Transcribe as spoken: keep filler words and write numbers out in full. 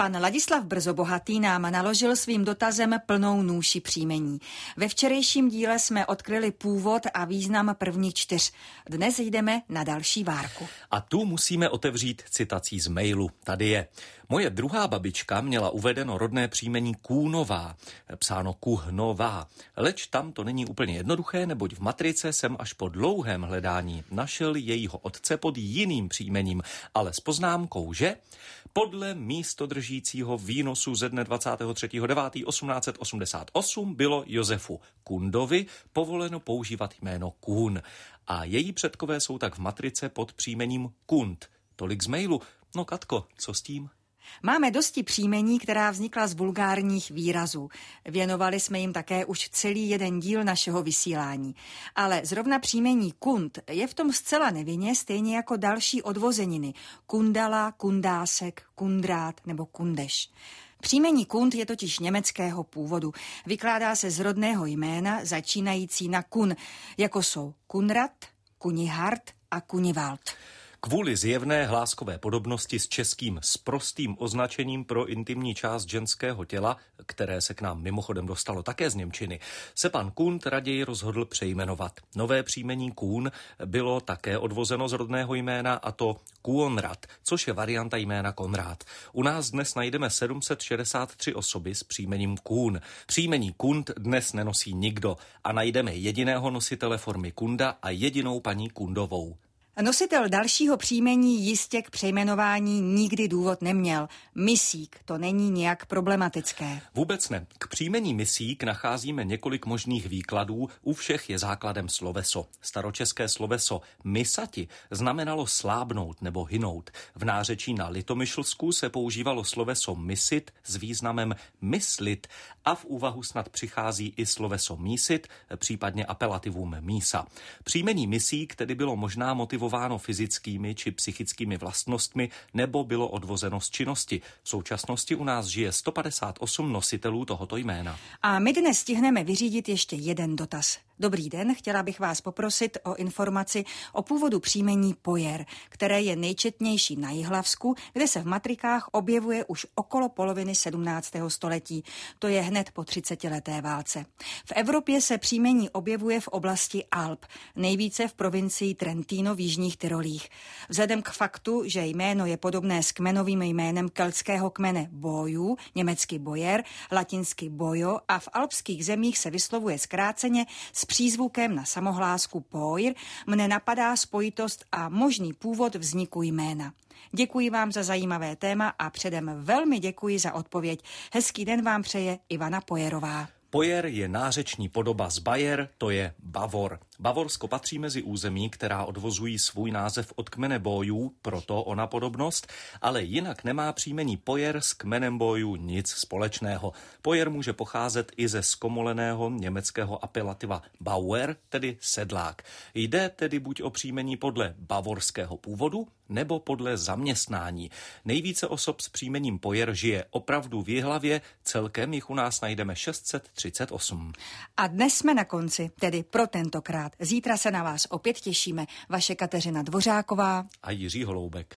Pan Ladislav Brzobohatý nám naložil svým dotazem plnou nůši příjmení. Ve včerejším díle jsme odkryli původ a význam prvních čtyř. Dnes jdeme na další várku. A tu musíme otevřít citací z mailu. Tady je. Moje druhá babička měla uvedeno rodné příjmení Kůnová, psáno Kuhnová. Leč tam to není úplně jednoduché, neboť v matrice jsem až po dlouhém hledání našel jejího otce pod jiným příjmením, ale s poznámkou, že podle místodržícího výnosu ze dne dvacátého třetího devátého osmnáct set osmdesát osm bylo Josefu Kundovi povoleno používat jméno Kůn. A její předkové jsou tak v matrice pod příjmením Kund. Tolik z mailu. No Katko, co s tím? Máme dosti příjmení, která vznikla z vulgárních výrazů. Věnovali jsme jim také už celý jeden díl našeho vysílání. Ale zrovna příjmení Kund je v tom zcela nevinně, stejně jako další odvozeniny. Kundala, Kundásek, Kundrát nebo Kundeš. Příjmení Kund je totiž německého původu. Vykládá se z rodného jména začínající na kun, jako jsou Kunrad, Kunihard a Kunivald. Kvůli zjevné hláskové podobnosti s českým sprostým označením pro intimní část ženského těla, které se k nám mimochodem dostalo také z němčiny, se pan Kund raději rozhodl přejmenovat. Nové příjmení Kůn bylo také odvozeno z rodného jména, a to Kuonrad, což je varianta jména Konrád. U nás dnes najdeme sedm set šedesát tři osoby s příjmením Kůn. Příjmení Kund dnes nenosí nikdo a najdeme jediného nositele formy Kunda a jedinou paní Kundovou. Nositel dalšího příjmení jistě k přejmenování nikdy důvod neměl. Misík, to není nějak problematické. Vůbec ne. K příjmení Misík nacházíme několik možných výkladů, u všech je základem sloveso. Staročeské sloveso misati znamenalo slábnout nebo hynout. V nářečí na Litomyšlsku se používalo sloveso misit s významem myslit a v úvahu snad přichází i sloveso mísit, případně apelativum mísa. Příjmení Misík tedy bylo možná motivováno fyzickými či psychickými vlastnostmi nebo bylo odvozeno z činnosti. V současnosti u nás žije sto padesát osm nositelů tohoto jména. A my dnes stihneme vyřídit ještě jeden dotaz. Dobrý den, chtěla bych vás poprosit o informaci o původu příjmení Pojer, které je nejčetnější na Jihlavsku, kde se v matrikách objevuje už okolo poloviny sedmnáctého století. To je hned po třicetileté válce. V Evropě se příjmení objevuje v oblasti Alp, nejvíce v provincii Trentino v jižních Tyrolích. Vzhledem k faktu, že jméno je podobné s kmenovým jménem keltského kmene Bojů, německy Bojer, latinsky Bojo, a v alpských zemích se vyslovuje zkráceně s přízvukem na samohlásku Poir, mne napadá spojitost a možný původ vzniku jména. Děkuji vám za zajímavé téma a předem velmi děkuji za odpověď. Hezký den vám přeje Ivana Pojerová. Pojer je nářeční podoba z Bayer, to je Bavor. Bavorsko patří mezi území, která odvozují svůj název od kmene Bojů, proto ona podobnost, ale jinak nemá příjmení Pojer s kmenem Bojů nic společného. Pojer může pocházet i ze zkomoleného německého apelativa Bauer, tedy sedlák. Jde tedy buď o příjmení podle bavorského původu, nebo podle zaměstnání. Nejvíce osob s příjmením Pojer žije opravdu v Jihlavě, celkem jich u nás najdeme šest set třicet osm. A dnes jsme na konci, tedy pro tentokrát. Zítra se na vás opět těšíme. Vaše Kateřina Dvořáková a Jiří Holoubek.